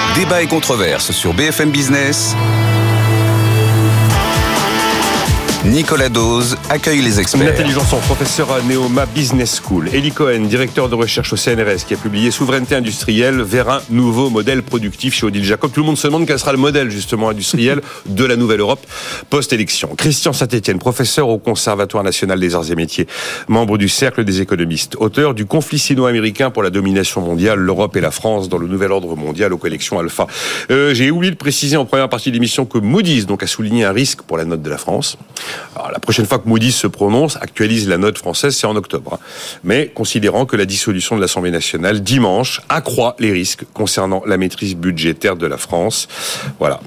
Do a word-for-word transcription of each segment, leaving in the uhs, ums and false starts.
Débat et controverse sur B F M Business. Nicolas Dose accueille les experts. Nathalie Janson, professeure à Neoma Business School. Elie Cohen, directeur de recherche au C N R S, qui a publié Souveraineté industrielle vers un nouveau modèle productif chez Odile Jacob. Tout le monde se demande quel sera le modèle justement industriel de la nouvelle Europe post-élection. Christian Saint-Etienne, professeur au Conservatoire national des arts et métiers, membre du Cercle des économistes, auteur du conflit sino-américain pour la domination mondiale, l'Europe et la France dans le nouvel ordre mondial aux collections Alpha. Euh, j'ai oublié de préciser en première partie de l'émission que Moody's donc a souligné un risque pour la note de la France. Alors, la prochaine fois que Moody's se prononce, actualise la note française, c'est en octobre. Hein. Mais considérant que la dissolution de l'Assemblée nationale dimanche accroît les risques concernant la maîtrise budgétaire de la France. Voilà.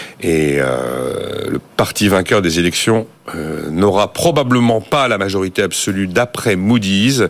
Et euh, le parti vainqueur des élections euh, n'aura probablement pas la majorité absolue d'après Moody's.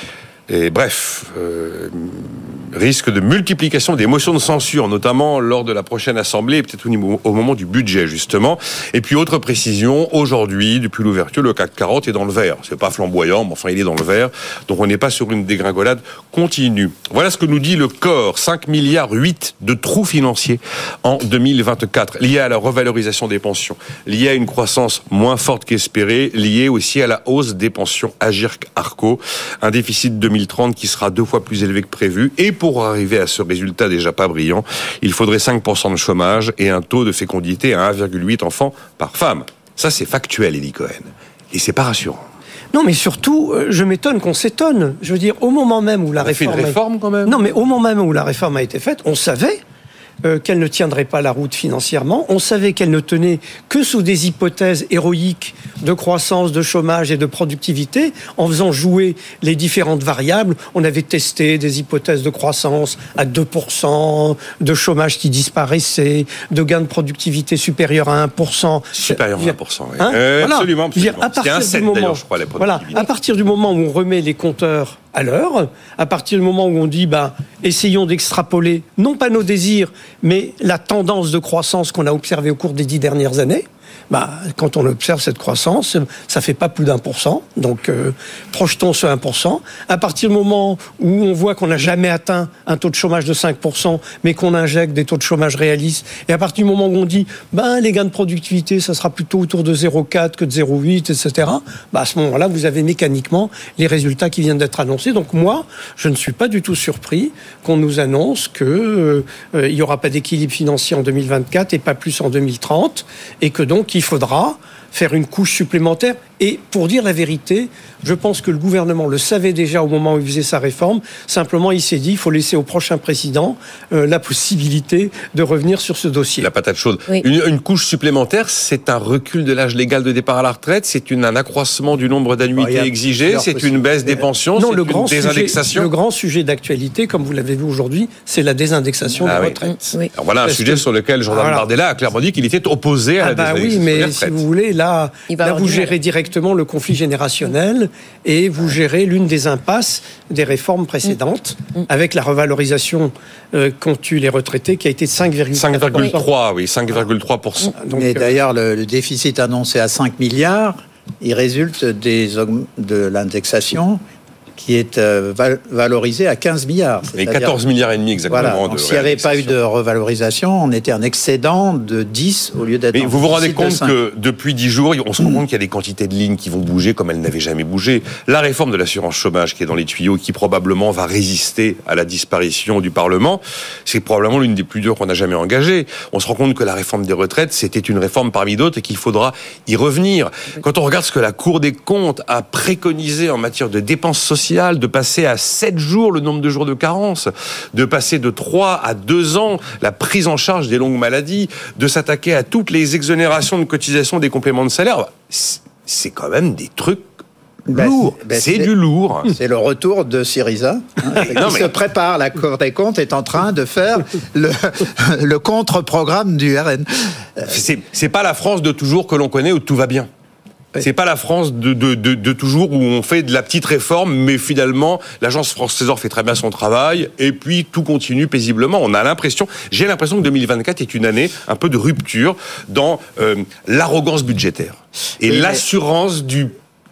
Et bref, euh, risque de multiplication des motions de censure, notamment lors de la prochaine assemblée, peut-être au, niveau, au moment du budget justement. Et puis autre précision, aujourd'hui, depuis l'ouverture, le C A C quarante est dans le vert. C'est pas flamboyant, mais enfin il est dans le vert. Donc on n'est pas sur une dégringolade continue. Voilà ce que nous dit le C O R, cinq virgule huit milliards de trous financiers en deux mille vingt-quatre, liés à la revalorisation des pensions, liés à une croissance moins forte qu'espérée, liés aussi à la hausse des pensions Agirc-Arrco, un déficit de deux mille trente qui sera deux fois plus élevé que prévu. Et pour arriver à ce résultat déjà pas brillant, il faudrait cinq pour cent de chômage et un taux de fécondité à un virgule huit enfants par femme. Ça, c'est factuel, Elie Cohen. Et c'est pas rassurant. Non, mais surtout, je m'étonne qu'on s'étonne. Je veux dire, au moment même où la on a réforme... fait une réforme, quand même. Non, mais au moment même où la réforme a été faite, on savait Euh, qu'elle ne tiendrait pas la route financièrement. On savait qu'elle ne tenait que sous des hypothèses héroïques de croissance, de chômage et de productivité, en faisant jouer les différentes variables. On avait testé des hypothèses de croissance à deux pour cent, de chômage qui disparaissait, de gains de productivité supérieurs à un pour cent. Supérieur à un pour cent, oui. Hein euh, voilà. Absolument, absolument. À partir C'était un sept, du moment, d'ailleurs, je crois, la productivité. Voilà, à partir du moment où on remet les compteurs à l'heure, à partir du moment où on dit, bah, essayons d'extrapoler, non pas nos désirs, mais la tendance de croissance qu'on a observée au cours des dix dernières années, bah, quand on observe cette croissance, ça fait pas plus d'un pour cent. Donc, euh, projetons ce un pour cent. À partir du moment où on voit qu'on n'a jamais atteint un taux de chômage de cinq pour cent, mais qu'on injecte des taux de chômage réalistes, et à partir du moment où on dit, ben, les gains de productivité, ça sera plutôt autour de zéro virgule quatre que de zéro virgule huit, et cetera. Bah, à ce moment-là, vous avez mécaniquement les résultats qui viennent d'être annoncés. Donc, moi, je ne suis pas du tout surpris qu'on nous annonce que euh, euh, il y aura pas d'équilibre financier en deux mille vingt-quatre et pas plus en deux mille trente, et que donc il faudra faire une couche supplémentaire. Et pour dire la vérité, je pense que le gouvernement le savait déjà au moment où il faisait sa réforme. Simplement, il s'est dit, il faut laisser au prochain président euh, la possibilité de revenir sur ce dossier. La patate chaude. Oui. Une, une couche supplémentaire, c'est un recul de l'âge légal de départ à la retraite, c'est une, un accroissement du nombre d'annuités bon, exigées, c'est une baisse des pensions, non, c'est le une grand désindexation. Sujet, le grand sujet d'actualité, comme vous l'avez vu aujourd'hui, c'est la désindexation ah des oui. retraites. Oui. Alors voilà un Parce sujet que, sur lequel Jordan voilà. Bardella a clairement dit qu'il était opposé à Ah la bah désindexation oui, des mais retraites. si vous voulez, là, Il va là avoir vous du mal. gérez directement le conflit générationnel et vous gérez l'une des impasses des réformes précédentes Mmh. avec la revalorisation euh, qu'ont eu les retraités qui a été de cinq virgule cinq quatre pour cent. virgule trois, oui, cinq virgule trois pour cent. Donc, Mais euh, d'ailleurs, le, le déficit annoncé à cinq milliards, il résulte des, aug- de l'indexation qui est euh, val- valorisée à quinze milliards. Et C'est-à-dire- quatorze milliards et demi exactement. Voilà. de Donc, s'il n'y avait pas eu de réindexation. revalorisation, on était un excédent de dix au lieu d'être. Mais en vous vous rendez déficit de compte cinq. que depuis dix jours, on se rend compte qu'il y a des quantités de lignes qui vont bouger comme elles n'avaient jamais bougé. La réforme de l'assurance chômage qui est dans les tuyaux, qui probablement va résister à la disparition du Parlement, c'est probablement l'une des plus dures qu'on a jamais engagées. On se rend compte que la réforme des retraites, c'était une réforme parmi d'autres et qu'il faudra y revenir. Quand on regarde ce que la Cour des comptes a préconisé en matière de dépenses sociales, de passer à sept jours le nombre de jours de carence, de passer de trois à deux ans la prise en charge des longues maladies, de s'attaquer à toutes les exonérations de cotisation des compléments de salaire, c'est quand même des trucs Ben, lourds. c'est- ben, c'est c'est- du lourd. C'est le retour de Syriza, hein, qui Non, mais- se prépare. La Cour des comptes est en train de faire le, le contre-programme du R N. C'est, c'est pas la France de toujours que l'on connaît où tout va bien. C'est pas la France de, de, de, de toujours où on fait de la petite réforme, mais finalement, l'Agence France Trésor fait très bien son travail, et puis tout continue paisiblement. On a l'impression, j'ai l'impression que deux mille vingt-quatre est une année un peu de rupture dans euh, l'arrogance budgétaire et Oui, mais- l'assurance du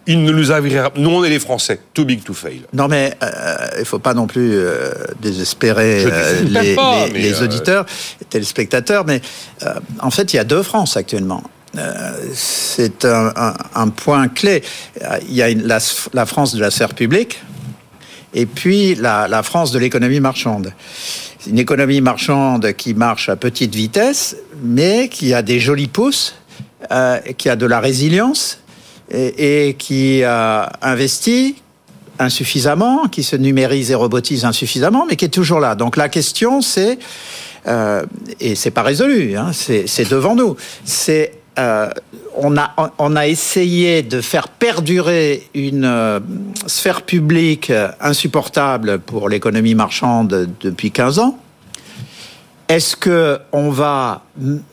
il ne nous arrivera. Nous, on est les Français. Too big to fail. Non, mais euh, il ne faut pas non plus euh, désespérer euh, les, pas, les, mais les euh... auditeurs, les téléspectateurs. Mais euh, en fait, il y a deux France actuellement. Euh, c'est un, un, un point clé. Il y a une, la, la France de la sphère publique et puis la, la France de l'économie marchande. C'est une économie marchande qui marche à petite vitesse, mais qui a des jolis pouces, euh, qui a de la résilience, et, et qui a investi insuffisamment, qui se numérise et robotise insuffisamment, mais qui est toujours là. Donc la question, c'est, euh, et c'est pas résolu, hein, c'est, c'est devant nous, c'est euh, on a on a essayé de faire perdurer une euh, sphère publique insupportable pour l'économie marchande depuis quinze ans. Est-ce que on va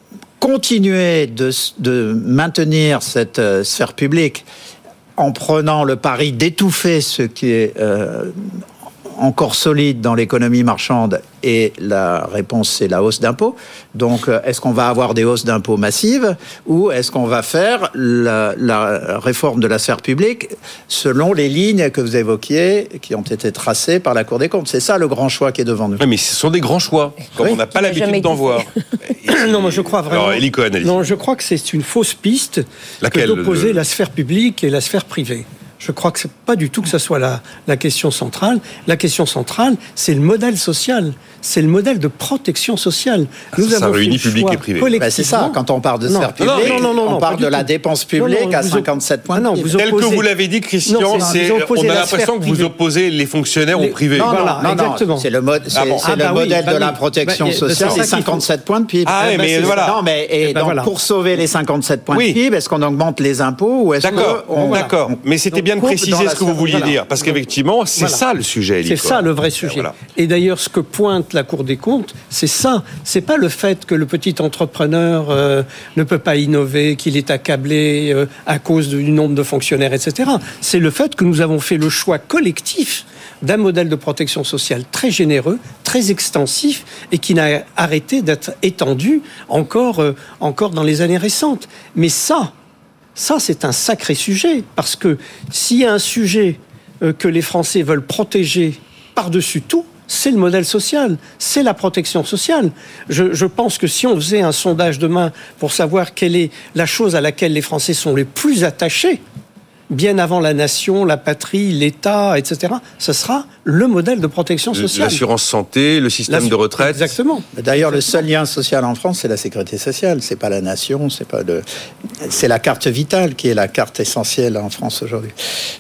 continuer de, de maintenir cette euh, sphère publique en prenant le pari d'étouffer ce qui est euh, encore solide dans l'économie marchande? Et la réponse, c'est la hausse d'impôts. Donc, est-ce qu'on va avoir des hausses d'impôts massives ou est-ce qu'on va faire la, la réforme de la sphère publique selon les lignes que vous évoquiez, qui ont été tracées par la Cour des comptes? C'est ça le grand choix qui est devant nous. Oui, mais ce sont des grands choix, comme oui, on n'a pas l'habitude d'en voir. Non, moi je crois vraiment. Alors, Élie Cohen, non, je crois que c'est une fausse piste Laquelle, que d'opposer le... la sphère publique et la sphère privée. Je crois que c'est pas du tout que ça soit la, la question centrale. La question centrale, c'est le modèle social. C'est le modèle de protection sociale. Ah, Nous ça, avons ça réunit public et privé. Ben c'est ça, quand on parle de sphère publique, non, non, non, non, on parle de la dépense publique non, non, à cinquante-sept points. Non, vous Tel que vous l'avez dit, Christian, non, c'est, c'est, on a l'impression que vous opposez les fonctionnaires les... au privé. Non, voilà, non, exactement. C'est le, mode, c'est, ah bon. c'est ah bah le oui, modèle bah de oui. la protection bah, sociale, c'est cinquante-sept points de P I B. Ah oui, mais voilà. Non, mais et donc pour sauver les cinquante-sept points de P I B, est-ce qu'on augmente les impôts ou est-ce qu'on... D'accord, mais c'était bien de préciser ce que vous vouliez dire, parce qu'effectivement, c'est ça le sujet. C'est ça le vrai sujet. Et d'ailleurs, ce que pointe la Cour des comptes, c'est ça. C'est pas le fait que le petit entrepreneur euh, ne peut pas innover, qu'il est accablé euh, à cause du nombre de fonctionnaires, et cetera. C'est le fait que nous avons fait le choix collectif d'un modèle de protection sociale très généreux, très extensif et qui n'a arrêté d'être étendu encore, euh, encore dans les années récentes. Mais ça, ça c'est un sacré sujet parce que s'il y a un sujet euh, que les Français veulent protéger par-dessus tout, c'est le modèle social, c'est la protection sociale. Je, je pense que si on faisait un sondage demain pour savoir quelle est la chose à laquelle les Français sont les plus attachés, bien avant la nation, la patrie, l'État, et cetera, ce sera le modèle de protection sociale. L'assurance santé, le système L'assur... de retraite. Exactement. D'ailleurs, le seul lien social en France, c'est la sécurité sociale. C'est pas la nation, c'est pas de... c'est la carte vitale qui est la carte essentielle en France aujourd'hui.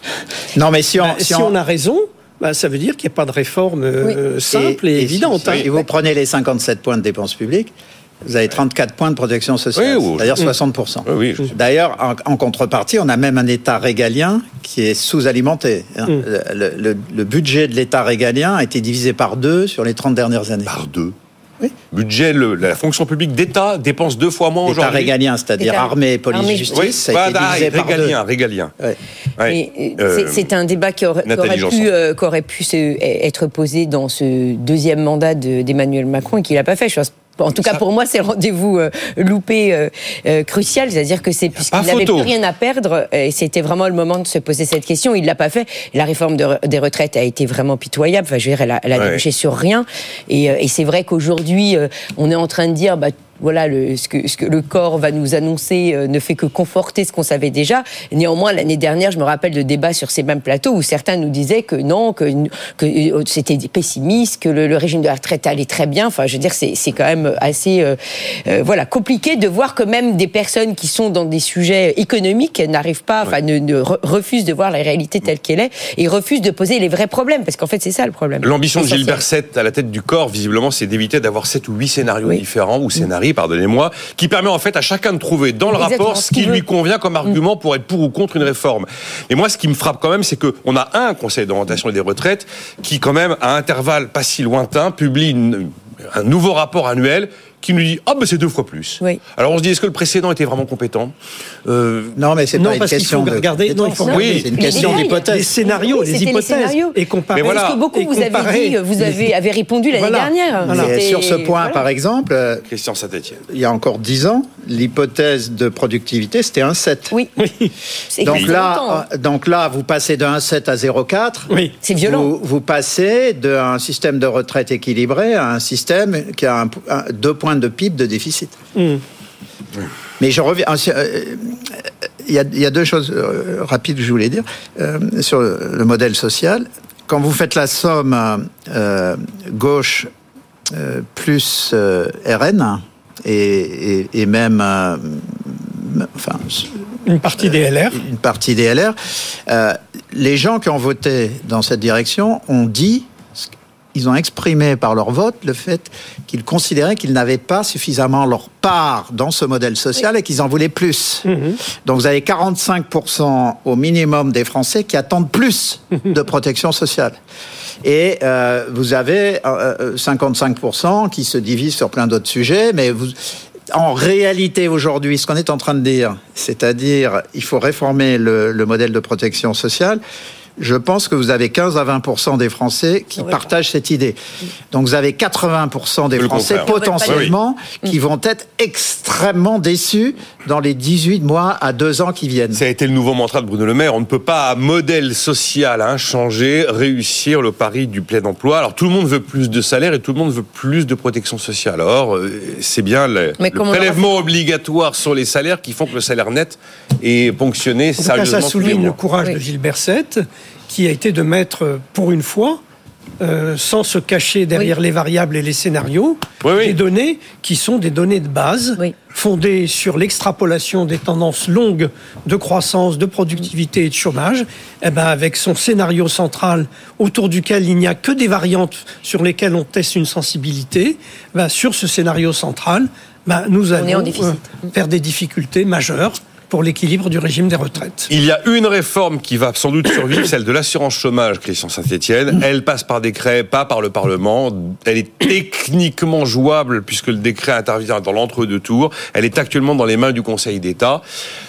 Non, mais si on, bah, si si on... on a raison. Bah, ça veut dire qu'il n'y a pas de réforme euh, oui. simple et, et, et évidente. Si, si, hein. Vous prenez les cinquante-sept points de dépenses publiques, vous avez trente-quatre points de protection sociale, oui, c'est-à-dire oui. soixante pour cent. Oui, oui. D'ailleurs, en, en contrepartie, on a même un État régalien qui est sous-alimenté. Hein. Mm. Le, le, le budget de l'État régalien a été divisé par deux sur les trente dernières années. Par deux Oui. Budget, le, la fonction publique d'État dépense deux fois moins aujourd'hui. L'État régalien, c'est-à-dire État... armée, police, armée, justice, oui. ça a été bah, divisé régalien, par deux. Régalien, ouais. ouais. Euh, c'est, c'est un débat qui aurait, qui aurait pu, euh, qui aurait pu se, être posé dans ce deuxième mandat de, d'Emmanuel Macron et qu'il n'a pas fait. Je pense. En tout cas, pour moi, c'est le rendez-vous euh, loupé euh, euh, crucial, c'est-à-dire que c'est puisqu'il n'avait plus rien à perdre, et c'était vraiment le moment de se poser cette question. Il l'a pas fait. La réforme de, des retraites a été vraiment pitoyable. Enfin, je veux dire, elle a, elle a ouais. débouché sur rien. Et, euh, et c'est vrai qu'aujourd'hui, euh, on est en train de dire, bah, voilà, le, ce, que, ce que le corps va nous annoncer euh, ne fait que conforter ce qu'on savait déjà. Néanmoins, l'année dernière, je me rappelle de débats sur ces mêmes plateaux où certains nous disaient que non, que, que c'était pessimiste, que le, le régime de la retraite allait très bien. Enfin, je veux dire, c'est, c'est quand même assez euh, euh, voilà, compliqué de voir que même des personnes qui sont dans des sujets économiques n'arrivent pas, enfin, ouais. ne, ne re, refusent de voir la réalité telle qu'elle est et refusent de poser les vrais problèmes, parce qu'en fait, c'est ça le problème. L'ambition de Gilbert Sept à la tête du corps, visiblement, c'est d'éviter d'avoir sept ou huit scénarios oui. différents ou scénarios, pardonnez-moi, qui permet en fait à chacun de trouver dans le Exactement, rapport ce qui lui convient comme argument pour être pour ou contre une réforme. Et moi, ce qui me frappe quand même, c'est qu'on a un Conseil d'orientation des retraites qui, quand même, à intervalles pas si lointains, publie une, un nouveau rapport annuel qui nous dit « Ah, ben c'est deux fois plus oui. ». Alors on se dit, est-ce que le précédent était vraiment compétent euh... Non, mais c'est non, pas une question de... regarder. Non, il faut regarder. Oui, c'est une question d'hypothèse. Les scénarios, les, les hypothèses. Les scénarios. Et comparer. Voilà. Parce que beaucoup, vous avez dit, vous avez, avez répondu l'année voilà. dernière. Voilà. Sur ce point, voilà. par exemple, Christian Saint-Etienne. Il y a encore dix ans, l'hypothèse de productivité, c'était un virgule sept. Oui. Oui. Donc là, donc là, vous passez de un virgule sept à zéro virgule quatre. Oui. C'est violent. Vous, vous passez d'un système de retraite équilibré à un système qui a un, un, deux points de P I B de déficit. Mmh. Mais je reviens. Il euh, y, y a deux choses euh, rapides que je voulais dire euh, sur le, le modèle social. Quand vous faites la somme euh, gauche euh, plus euh, R N et, et, et même, euh, enfin, une partie des L R, une partie des L R, euh, les gens qui ont voté dans cette direction ont dit. Ils ont exprimé par leur vote le fait qu'ils considéraient qu'ils n'avaient pas suffisamment leur part dans ce modèle social et qu'ils en voulaient plus. Mmh. Donc vous avez quarante-cinq pour cent au minimum des Français qui attendent plus de protection sociale. Et euh, vous avez euh, cinquante-cinq pour cent qui se divisent sur plein d'autres sujets, mais vous... En réalité, aujourd'hui, ce qu'on est en train de dire, c'est-à-dire il faut réformer le, le modèle de protection sociale, je pense que vous avez quinze à vingt pour cent des Français qui ouais. partagent cette idée. Donc vous avez quatre-vingts pour cent des le Français contraire. potentiellement oui. qui vont être extrêmement déçus dans les dix-huit mois à deux ans qui viennent. Ça a été le nouveau mantra de Bruno Le Maire. On ne peut pas, à modèle social inchangé, réussir le pari du plein emploi. Alors tout le monde veut plus de salaire et tout le monde veut plus de protection sociale. Alors c'est bien le, le prélèvement obligatoire sur les salaires qui font que le salaire net est ponctionné en sérieusement. Cas, ça souligne le courage oui. de Gilles Berset, qui a été de mettre, pour une fois, euh, sans se cacher derrière oui. les variables et les scénarios, oui, oui. des données qui sont des données de base, oui. fondées sur l'extrapolation des tendances longues de croissance, de productivité et de chômage, eh ben avec son scénario central autour duquel il n'y a que des variantes sur lesquelles on teste une sensibilité, ben sur ce scénario central, ben nous allons euh, vers des difficultés majeures pour l'équilibre du régime des retraites. Il y a une réforme qui va sans doute survivre, celle de l'assurance chômage, Christian Saint-Etienne. Elle passe par décret, pas par le Parlement. Elle est techniquement jouable puisque le décret intervient dans l'entre-deux tours. Elle est actuellement dans les mains du Conseil d'État.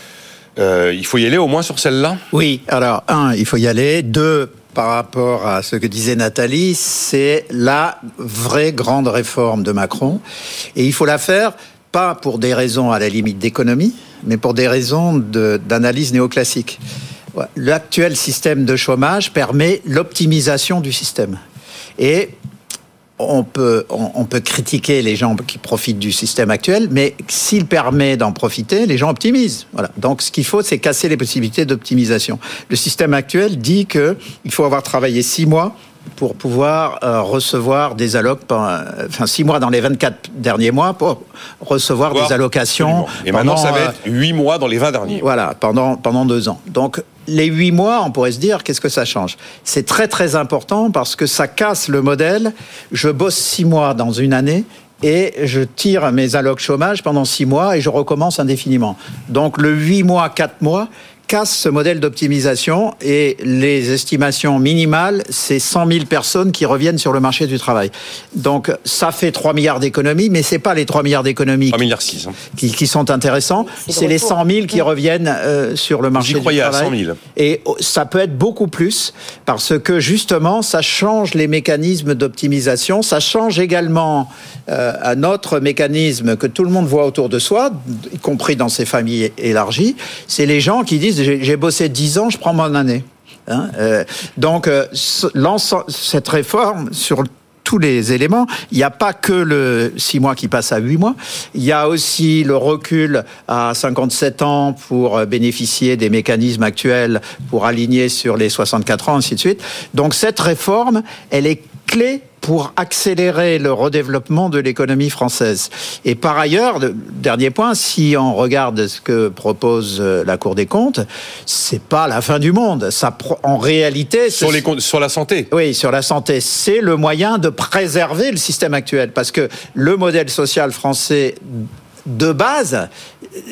Euh, il faut y aller au moins sur celle-là ? Oui, alors, un, il faut y aller. Deux, par rapport à ce que disait Nathalie, c'est la vraie grande réforme de Macron. Et il faut la faire pas pour des raisons à la limite d'économie, mais pour des raisons de, d'analyse néoclassique. L'actuel système de chômage permet l'optimisation du système. Et on peut, on, on peut critiquer les gens qui profitent du système actuel, mais s'il permet d'en profiter, les gens optimisent. Voilà. Donc ce qu'il faut, c'est casser les possibilités d'optimisation. Le système actuel dit qu'il faut avoir travaillé six mois pour pouvoir euh, recevoir des allocs, euh, enfin six mois dans les vingt-quatre derniers mois pour recevoir Voir, des allocations. Absolument. Et pendant, maintenant, ça va être huit mois dans les vingt derniers. Voilà, pendant, pendant deux ans. Donc, les huit mois, on pourrait se dire, qu'est-ce que ça change ? C'est très, très important parce que ça casse le modèle. Je bosse six mois dans une année et je tire mes allocs chômage pendant six mois et je recommence indéfiniment. Donc, le huit mois, quatre mois casse ce modèle d'optimisation et les estimations minimales, c'est cent mille personnes qui reviennent sur le marché du travail. Donc, ça fait trois milliards d'économies, mais c'est pas les trois milliards d'économies trois virgule six hein. qui, qui sont intéressants, c'est, c'est les cent mille qui reviennent euh, sur le marché J'y du travail. À cent mille. Et ça peut être beaucoup plus parce que justement, ça change les mécanismes d'optimisation, ça change également euh, un autre mécanisme que tout le monde voit autour de soi, y compris dans ses familles élargies, c'est les gens qui disent J'ai, j'ai bossé dix ans, je prends mon année. Hein euh, donc, euh, cette réforme, sur tous les éléments, il n'y a pas que le six mois qui passe à huit mois, il y a aussi le recul à cinquante-sept ans pour bénéficier des mécanismes actuels pour aligner sur les soixante-quatre ans, ainsi de suite. Donc, cette réforme, elle est clé pour accélérer le redéveloppement de l'économie française. Et par ailleurs, le dernier point, si on regarde ce que propose la Cour des comptes, c'est pas la fin du monde. Ça, en réalité, sur les sur la santé. Oui, sur la santé, c'est le moyen de préserver le système actuel, parce que le modèle social français de base,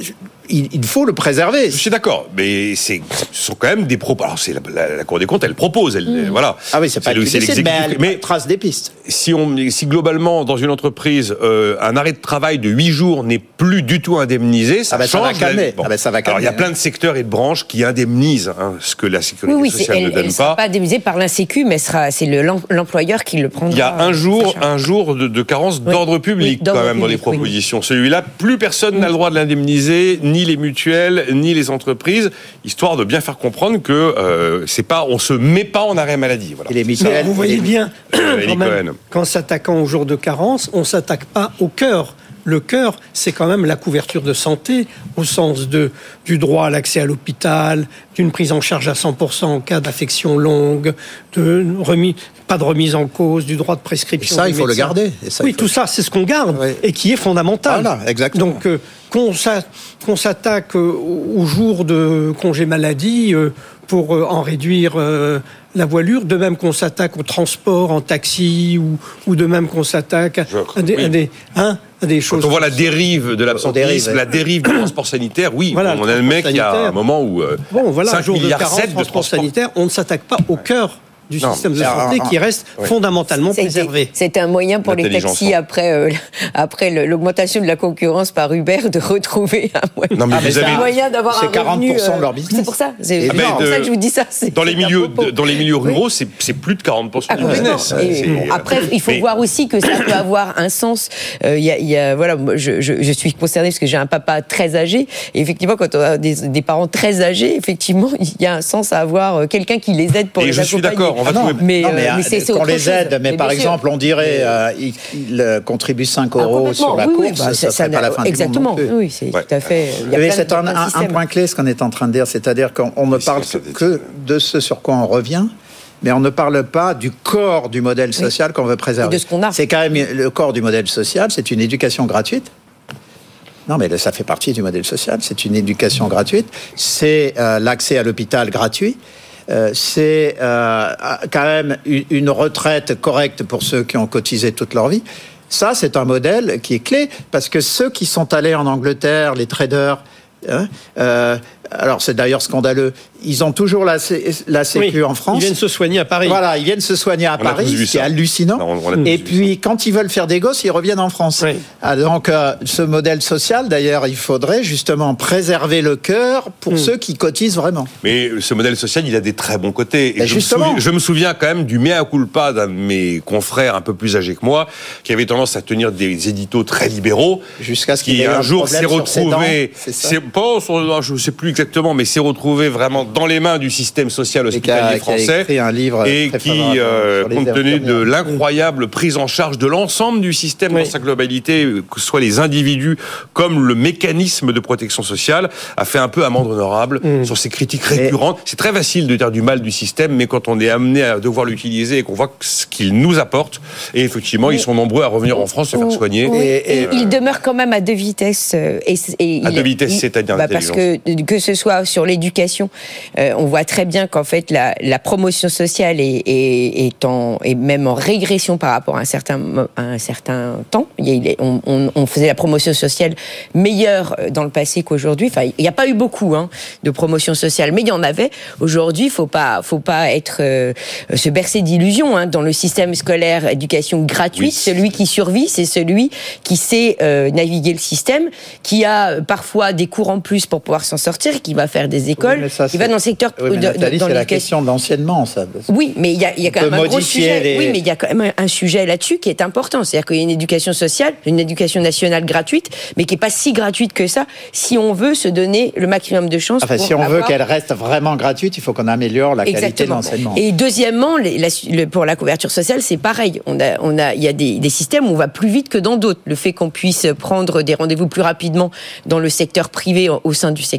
il, il faut le préserver. Je suis d'accord, mais c'est, ce sont quand même des propos. Alors, c'est la, la, la Cour des comptes, elle propose, elle, mmh. voilà. Ah oui, c'est pas c'est, le, c'est l'exécutif, mais elle mais trace des pistes. Si, on, si globalement, dans une entreprise, euh, un arrêt de travail de huit jours n'est plus du tout indemnisé, ça ah ben change. Ça va calmer. Bon. Ah ben ça va calmer. Alors, il y a plein de secteurs et de branches qui indemnisent hein, ce que la sécurité oui, oui, sociale elle, ne donne elle pas. sera pas indemnisée par l'Insécu, mais sera, c'est le, l'employeur qui le prendra. Il y a un jour, un jour de, de carence oui. d'ordre public, oui, d'ordre quand même, public, dans les propositions. Oui. Celui-là, plus personne oui. n'a le droit de l'indemniser, ni les mutuelles, ni les entreprises, histoire de bien faire comprendre que euh, c'est pas, on se met pas en arrêt maladie. Voilà. Et les mutuelles, vous voyez bien, euh, quand même, qu'en s'attaquant au jour de carence, on s'attaque pas au cœur. Le cœur, c'est quand même la couverture de santé, au sens de, du droit à l'accès à l'hôpital, d'une prise en charge à cent pour cent en cas d'affection longue, de remis, pas de remise en cause, du droit de prescription. Et ça, il faut médecin. le garder. Et ça, oui, faut... tout ça, c'est ce qu'on garde oui. et qui est fondamental. Voilà, exactement. Donc, euh, qu'on, s'a, qu'on s'attaque euh, au jour de congé maladie euh, pour euh, en réduire euh, la voilure, de même qu'on s'attaque au transport en taxi ou, ou de même qu'on s'attaque à, à des... Oui. À des hein, des choses. Quand on voit la dérive de l'absentéisme, la dérive du transport sanitaire, oui, voilà, on admet qu'il y a un moment où euh, bon, voilà, cinq milliards sept de transport sanitaire, on ne s'attaque pas au cœur du non, système de santé un, qui reste oui. fondamentalement c'est, préservé. C'est un moyen pour les taxis, après, euh, après le, l'augmentation de la concurrence par Uber, de retrouver un moyen, non, mais ah, vous avez... un moyen d'avoir c'est un revenu. quarante pour cent de leur business. C'est pour ça, c'est, ah, non, pour de, ça que je vous dis ça. C'est, dans, les milieux, de, dans les milieux ruraux, oui. c'est, c'est plus de quarante pour cent ah, du business. Et, et, après, il faut mais... voir aussi que ça peut avoir un sens. Euh, y a, y a, voilà, je, je, je suis concernée parce que j'ai un papa très âgé. Et effectivement, quand on a des, des parents très âgés, effectivement, il y a un sens à avoir quelqu'un qui les aide pour les accompagner. Et je suis d'accord, on va trouver... Mais, mais c'est, c'est qu'on les aide, mais, mais par exemple, sûr. on dirait euh, ils, ils contribuent cinq euros ah, sur la oui, course, oui, bah, ça ne serait pas la fin exactement, du monde non plus. Oui, c'est ouais. tout à fait. Mais c'est un, un, un point clé, ce qu'on est en train de dire, c'est-à-dire qu'on ne parle que de ce sur quoi on revient, mais on ne parle pas du corps du modèle social oui. qu'on veut préserver. Et de ce qu'on a. C'est quand même le corps du modèle social, c'est une éducation gratuite. Non, mais ça fait partie du modèle social. C'est une éducation gratuite. C'est euh, l'accès à l'hôpital gratuit. Euh, c'est euh, quand même une retraite correcte pour ceux qui ont cotisé toute leur vie. Ça, c'est un modèle qui est clé, parce que ceux qui sont allés en Angleterre, les traders, hein, euh, alors c'est d'ailleurs scandaleux, ils ont toujours la, la Sécu oui, en France. Ils viennent se soigner à Paris. Voilà, ils viennent se soigner à on Paris, c'est hallucinant. Non, on et puis, quand ils veulent faire des gosses, ils reviennent en France. Oui. Ah, donc, euh, ce modèle social, d'ailleurs, il faudrait justement préserver le cœur pour mmh. ceux qui cotisent vraiment. Mais ce modèle social, il a des très bons côtés. Et et je, justement. Me souviens, je me souviens quand même du mea culpa d'un de mes confrères un peu plus âgés que moi, qui avait tendance à tenir des éditos très libéraux. Jusqu'à ce qu'il qui ait un un jour s'est retrouvé, c'est ça c'est pas, je ne sais plus exactement, mais s'est retrouvé vraiment dans les mains du système social hospitalier français qui a écrit un livre et qui, euh, compte tenu de l'incroyable prise en charge de l'ensemble du système oui. dans sa globalité, que ce soit les individus comme le mécanisme de protection sociale, a fait un peu amende honorable mmh. sur ces critiques récurrentes. Et... C'est très facile de dire du mal du système, mais quand on est amené à devoir l'utiliser et qu'on voit ce qu'il nous apporte, et effectivement, oui. ils sont nombreux à revenir en France se faire soigner. Oui. Et, et, et euh... il demeure quand même à deux vitesses. Et, et à deux vitesses, il, c'est-à-dire bah parce que que ce soit sur l'éducation, euh, on voit très bien qu'en fait la, la promotion sociale est, est, est, en, est même en régression par rapport à un certain, à un certain temps. Il y a, on, on, on faisait la promotion sociale meilleure dans le passé qu'aujourd'hui. Enfin, il n'y a pas eu beaucoup hein, de promotion sociale, mais il y en avait. Aujourd'hui, il ne faut pas, faut pas être, euh, se bercer d'illusions. Hein. Dans le système scolaire, éducation gratuite, oui. celui qui survit, c'est celui qui sait euh, naviguer le système, qui a parfois des cours en plus pour pouvoir s'en sortir, qui va faire des écoles, oui, ça, qui va dans le secteur oui, de, Nathalie, de, dans c'est la question de l'enseignement, ça. Oui, mais il y a, il y a quand même un gros sujet. Les... Oui, mais il y a quand même un sujet là-dessus qui est important. C'est-à-dire qu'il y a une éducation sociale, une éducation nationale gratuite, mais qui est pas si gratuite que ça. Si on veut se donner le maximum de chances. Enfin, pour si on avoir... veut qu'elle reste vraiment gratuite, il faut qu'on améliore la Exactement. qualité de l'enseignement. Et deuxièmement, les, la, le, pour la couverture sociale, c'est pareil. On a, on a, il y a des, des systèmes où on va plus vite que dans d'autres. Le fait qu'on puisse prendre des rendez-vous plus rapidement dans le secteur privé au sein du secteur du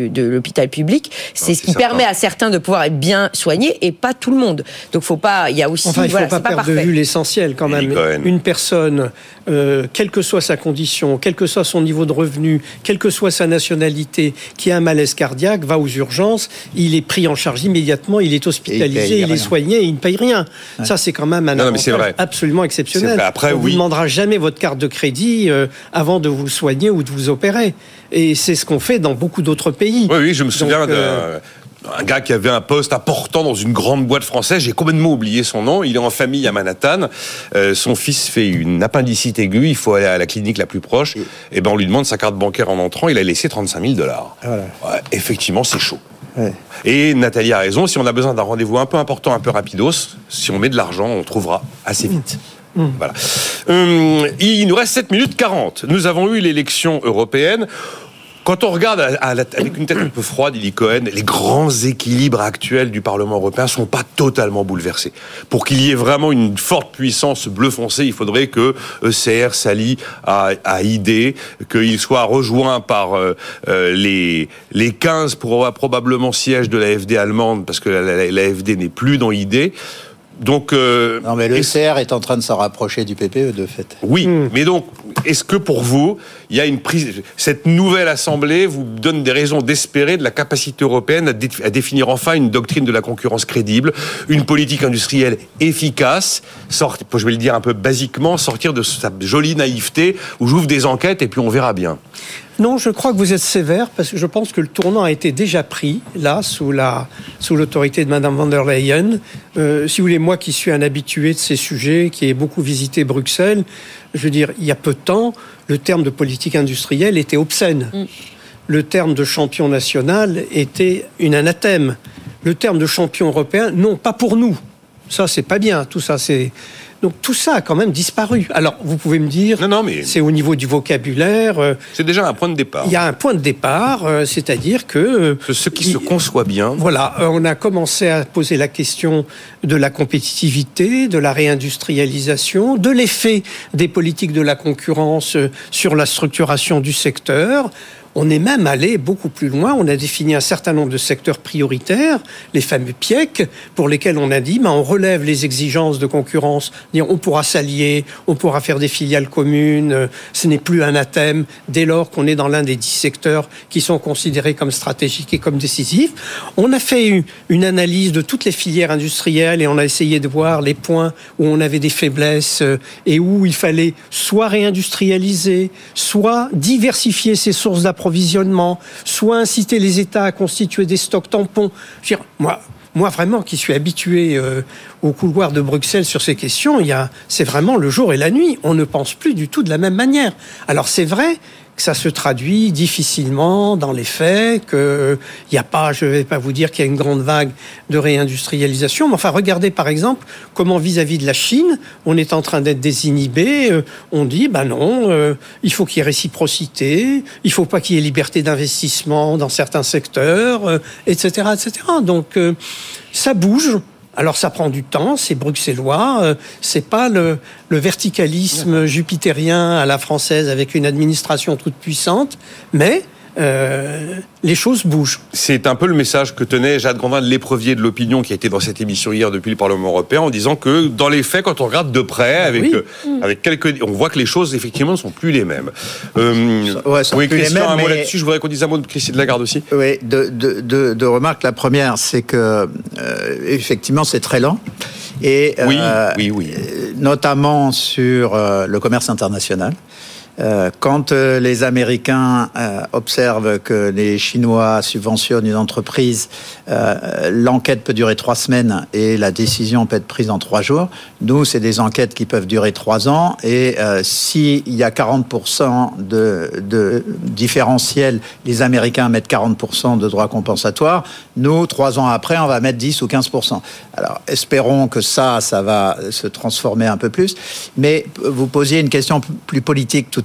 du, de l'hôpital public. C'est non, ce qui certain. permet à certains de pouvoir être bien soignés et pas tout le monde. Donc, faut pas. Il y a aussi. Enfin, il ne voilà, faut pas perdre de vue l'essentiel quand même. Une personne, euh, quelle que soit sa condition, quel que soit son niveau de revenu, quelle que soit sa nationalité, qui a un malaise cardiaque, va aux urgences, il est pris en charge immédiatement, il est hospitalisé, il, il est soigné, et il ne paye rien. Ouais. Ça, c'est quand même un avantage absolument exceptionnel. Après, on ne oui. vous demandera jamais votre carte de crédit euh, avant de vous soigner ou de vous opérer. Et c'est ce qu'on fait dans beaucoup d'autres pays. Oui, oui, je me souviens Donc, d'un... euh, Un gars qui avait un poste important dans une grande boîte française, j'ai complètement oublié son nom, il est en famille à Manhattan, euh, son fils fait une appendicite aiguë, il faut aller à la clinique la plus proche, et ben on lui demande sa carte bancaire en entrant, il a laissé trente-cinq mille dollars. Voilà. Ouais, effectivement, c'est chaud. Ouais. Et Nathalie a raison, si on a besoin d'un rendez-vous un peu important, un peu rapidos, si on met de l'argent, on trouvera assez vite. Mmh. Voilà. Hum, il nous reste sept minutes quarante. Nous avons eu l'élection européenne. Quand on regarde à, à, avec une tête un peu froide, Eli Cohen, les grands équilibres actuels du Parlement européen sont pas totalement bouleversés. Pour qu'il y ait vraiment une forte puissance bleu foncé, il faudrait que E C R s'allie à, à I D, qu'il soit rejoint par euh, les, les quinze pour probablement sièges de l'A F D allemande, parce que l'A F D n'est plus dans I D. Donc, euh, non, mais le C R est en train de s'en rapprocher du P P E, de fait. Oui, mmh. mais donc, est-ce que pour vous, il y a une prise, cette nouvelle Assemblée vous donne des raisons d'espérer de la capacité européenne à, dé, à définir enfin une doctrine de la concurrence crédible, une politique industrielle efficace, sortir, je vais le dire un peu basiquement, sortir de sa jolie naïveté où j'ouvre des enquêtes et puis on verra bien. Non, je crois que vous êtes sévère parce que je pense que le tournant a été déjà pris, là, sous, la, sous l'autorité de Madame von der Leyen. Euh, si vous voulez, moi qui suis un habitué de ces sujets, qui ai beaucoup visité Bruxelles, je veux dire, il y a peu de temps, le terme de politique industrielle était obscène. Mm. Le terme de champion national était une anathème. Le terme de champion européen, non, pas pour nous. Ça, c'est pas bien. Tout ça, c'est... Donc tout ça a quand même disparu. Alors vous pouvez me dire, non, non, mais c'est au niveau du vocabulaire. Euh, c'est déjà un point de départ. Il y a un point de départ, euh, c'est-à-dire que euh, ce qui il, se conçoit bien. Voilà, euh, on a commencé à poser la question de la compétitivité, de la réindustrialisation, de l'effet des politiques de la concurrence euh, sur la structuration du secteur. On est même allé beaucoup plus loin. On a défini un certain nombre de secteurs prioritaires, les fameux P I E C, pour lesquels on a dit ben, on relève les exigences de concurrence. On pourra s'allier, on pourra faire des filiales communes. Ce n'est plus un anathème dès lors qu'on est dans l'un des dix secteurs qui sont considérés comme stratégiques et comme décisifs. On a fait une analyse de toutes les filières industrielles et on a essayé de voir les points où on avait des faiblesses et où il fallait soit réindustrialiser, soit diversifier ses sources d'approvisionnement, approvisionnement, soit inciter les États à constituer des stocks tampons. Je veux dire, moi, moi vraiment qui suis habitué euh, au couloir de Bruxelles sur ces questions, il y a, c'est vraiment le jour et la nuit. On ne pense plus du tout de la même manière. Alors c'est vrai que ça se traduit difficilement dans les faits, qu'il n'y a pas, je ne vais pas vous dire qu'il y a une grande vague de réindustrialisation, mais enfin regardez par exemple comment vis-à-vis de la Chine, on est en train d'être désinhibé, euh, on dit ben non, euh, il faut qu'il y ait réciprocité, il ne faut pas qu'il y ait liberté d'investissement dans certains secteurs, euh, et cetera, et cetera. Donc euh, ça bouge. Alors ça prend du temps, c'est bruxellois, euh, c'est pas le, le verticalisme jupitérien à la française avec une administration toute puissante, mais euh, les choses bougent. C'est un peu le message que tenait Jade Grandin, l'épervier de l'opinion, qui a été dans cette émission hier depuis le Parlement européen, en disant que dans les faits, quand on regarde de près, avec, oui. euh, avec quelques, on voit que les choses effectivement ne sont plus les mêmes. Euh, ouais, oui, Christian, un mot mais... là-dessus. Je voudrais qu'on dise un mot de Christine Lagarde aussi. Oui, deux de, de, de remarques. La première, c'est que euh, effectivement, c'est très lent. Et, oui, euh, oui, oui. Notamment sur euh, le commerce international. Euh, quand euh, les Américains euh, observent que les Chinois subventionnent une entreprise, euh, l'enquête peut durer trois semaines et la décision peut être prise en trois jours. Nous, c'est des enquêtes qui peuvent durer trois ans et euh, s'il y a quarante pour cent de, de différentiel, les Américains mettent quarante pour cent de droits compensatoires. Nous, trois ans après, on va mettre dix ou quinze pour cent. Alors, espérons que ça, ça va se transformer un peu plus. Mais vous posiez une question plus politique tout à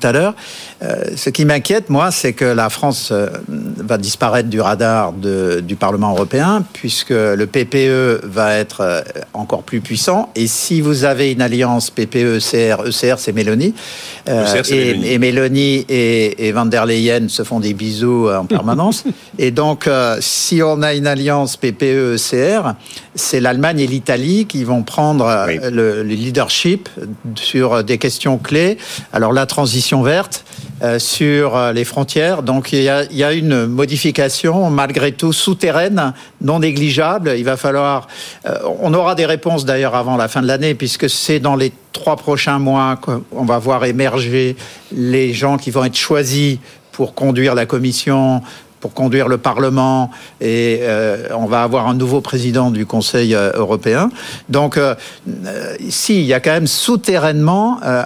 à l'heure. Euh, ce qui m'inquiète, moi, c'est que la France euh, va disparaître du radar de, du Parlement européen, puisque le P P E va être euh, encore plus puissant. Et si vous avez une alliance P P E-E C R, E C R c'est Mélanie, euh, E C R, c'est et, Mélanie. et Mélanie et, et Van der Leyen se font des bisous en permanence. Et donc, euh, si on a une alliance P P E-E C R, c'est l'Allemagne et l'Italie qui vont prendre oui. le, le leadership sur des questions clés. Alors, la transition verte, Euh, sur euh, les frontières. Donc il y a, il y a une modification malgré tout souterraine, non négligeable. Il va falloir... Euh, on aura des réponses d'ailleurs avant la fin de l'année, puisque c'est dans les trois prochains mois qu'on va voir émerger les gens qui vont être choisis pour conduire la Commission, pour conduire le Parlement, et euh, on va avoir un nouveau président du Conseil euh, européen. Donc euh, si, il y a quand même souterrainement... Euh,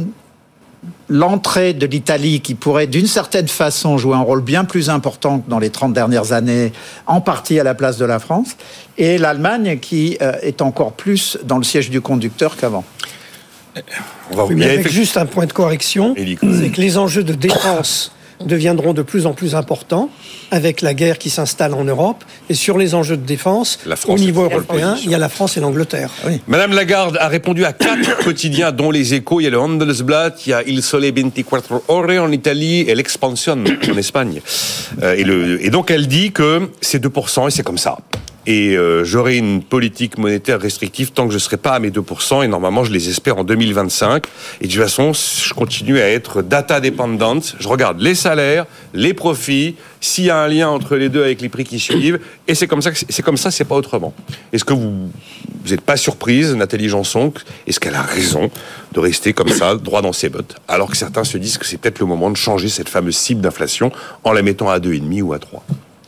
l'entrée de l'Italie qui pourrait d'une certaine façon jouer un rôle bien plus important que dans les trente dernières années, en partie à la place de la France, et l'Allemagne qui euh, est encore plus dans le siège du conducteur qu'avant. On va oui, mais avec fait... juste un point de correction, c'est que les enjeux de défense deviendront de plus en plus importants avec la guerre qui s'installe en Europe. Et sur les enjeux de défense, au niveau européen, il y a la France et l'Angleterre. Oui. Madame Lagarde a répondu à quatre quotidiens, dont les Échos. Il y a le Handelsblatt, il y a Il Sole ventiquattro Ore en Italie et l'Expansion en Espagne. Euh, et, le, et donc elle dit que c'est deux pour cent et c'est comme ça. Et euh, j'aurai une politique monétaire restrictive tant que je ne serai pas à mes deux pour cent, et normalement je les espère en deux mille vingt-cinq. Et de toute façon, je continue à être data dépendant. Je regarde les salaires, les profits, s'il y a un lien entre les deux avec les prix qui suivent, et c'est comme ça, que c'est comme ça, c'est pas autrement. Est-ce que vous vous n'êtes pas surprise, Nathalie Janson, est-ce qu'elle a raison de rester comme ça, droit dans ses bottes, alors que certains se disent que c'est peut-être le moment de changer cette fameuse cible d'inflation en la mettant à deux virgule cinq ou à trois?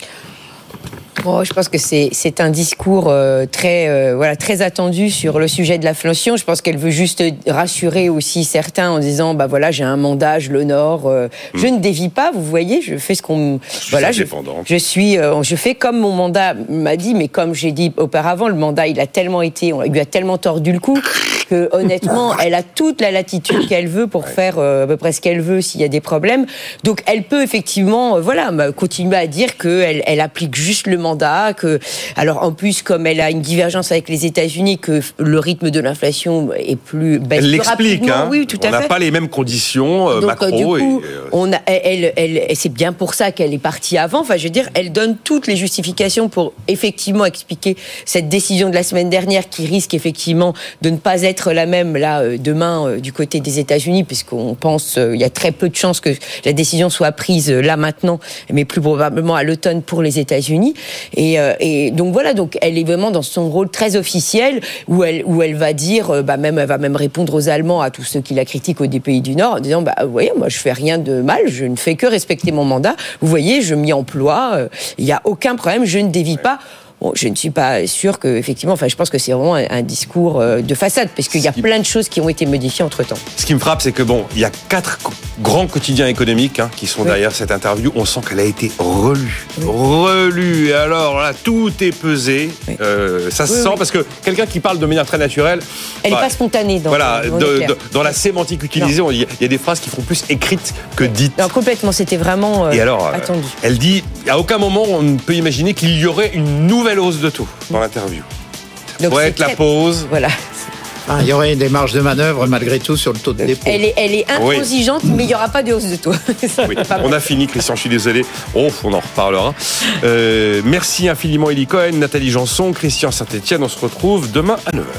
Oh, je pense que c'est, c'est un discours euh, très, euh, voilà, très attendu sur le sujet de l'inflation. Je pense qu'elle veut juste rassurer aussi certains en disant bah voilà, j'ai un mandat, je l'honore, euh, mmh. je ne dévie pas, vous voyez, je fais ce qu'on je voilà, je, je suis euh, je fais comme mon mandat m'a dit, mais comme j'ai dit auparavant, le mandat, il a tellement été, on lui a tellement tordu le cou que honnêtement, elle a toute la latitude qu'elle veut pour ouais. faire euh, à peu près ce qu'elle veut s'il y a des problèmes. Donc elle peut effectivement euh, voilà, continuer à dire que elle, elle applique juste le mandat. Que, alors en plus, comme elle a une divergence avec les États-Unis, que le rythme de l'inflation est plus baisse elle l'explique, hein. Oui, tout à on fait. n'a pas les mêmes conditions euh, Donc, macro. Du coup, et, euh... on a, elle, elle, elle, c'est bien pour ça qu'elle est partie avant. Enfin, je veux dire, elle donne toutes les justifications pour effectivement expliquer cette décision de la semaine dernière qui risque effectivement de ne pas être la même là demain euh, du côté des États-Unis, puisqu'on pense euh, il y a très peu de chances que la décision soit prise euh, là maintenant, mais plus probablement à l'automne pour les États-Unis. Et, euh, et donc voilà, donc elle est vraiment dans son rôle très officiel où elle où elle va dire, euh, bah même elle va même répondre aux Allemands, à tous ceux qui la critiquent des pays du Nord, en disant bah vous voyez, moi je fais rien de mal, je ne fais que respecter mon mandat. Vous voyez, je m'y emploie, il euh, y a aucun problème, je ne dévie pas. Bon, je ne suis pas sûre que, effectivement, enfin, je pense que c'est vraiment un, un discours de façade, parce qu'il y a plein de choses qui ont été modifiées entre-temps. Ce qui me frappe, c'est que bon, il y a quatre grands quotidiens économiques hein, qui sont oui. derrière cette interview. On sent qu'elle a été relue, oui. relue. Et alors là, tout est pesé. Oui. Euh, ça se oui, sent oui. parce que quelqu'un qui parle de manière très naturelle, elle n'est bah, pas spontanée. Dans voilà, le, de, de, dans la sémantique utilisée, il y a des phrases qui font plus écrites que dites. Non, complètement. C'était vraiment euh, Et alors, attendu. Elle dit, à aucun moment on ne peut imaginer qu'il y aurait une nouvelle hausse de taux dans l'interview. Ça pourrait être très... la pause. Voilà. Ah, il y aurait des marges de manœuvre malgré tout sur le taux de dépôt. Elle est, elle est intransigeante, oui. mais il n'y aura pas de hausse de taux. Oui. On a fini, Christian, je suis désolé. Oh, on en reparlera. Euh, merci infiniment, Élie Cohen, Nathalie Janson, Christian Saint-Etienne. On se retrouve demain à neuf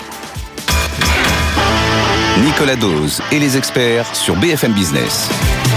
heures. Nicolas Dose et les experts sur B F M Business.